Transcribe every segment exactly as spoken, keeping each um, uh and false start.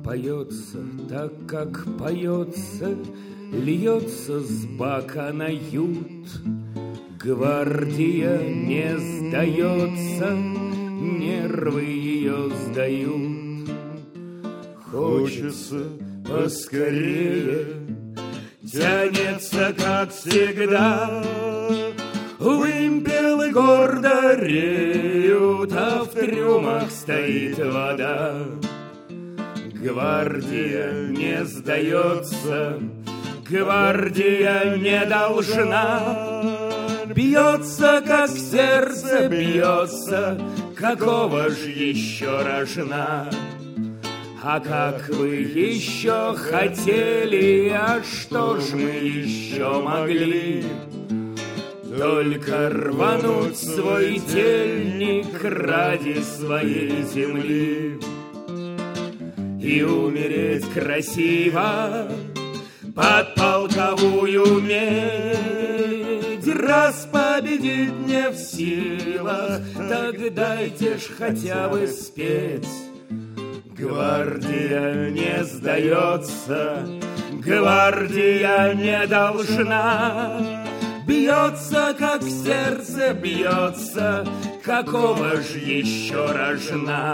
поется, так как поется, льется с бака на ют. Гвардия не сдается, нервы ее сдают. Хочется поскорее, тянется, как всегда. Вымпелы гордо реют, а в трюмах стоит вода. Гвардия не сдается, гвардия не должна. Бьется, как сердце бьется, какого ж еще рожна? А как вы еще хотели, а что ж мы еще могли? Только рвануть свой тельник ради своей земли и умереть красиво под полковую медь. Раз победить не в силах, так дайте ж хотя бы спеть. Гвардия не сдается, гвардия не должна. Бьется, как сердце бьется, какого ж еще рожна?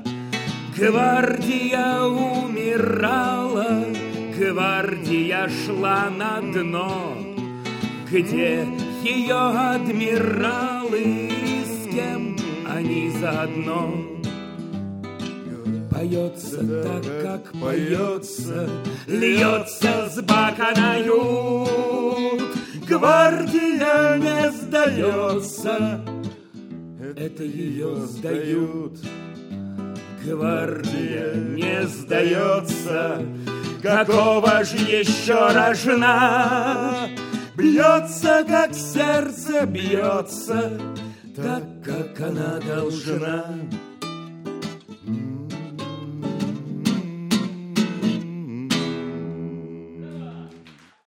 Гвардия умирала, гвардия шла на дно. Где ее адмиралы, с кем они заодно? Поется так, как поется, льется с бака на ют. Гвардия не сдается, это ее сдают. Гвардия не сдается, какого ж еще рожна? Бьется, как сердце бьется, так, как она должна.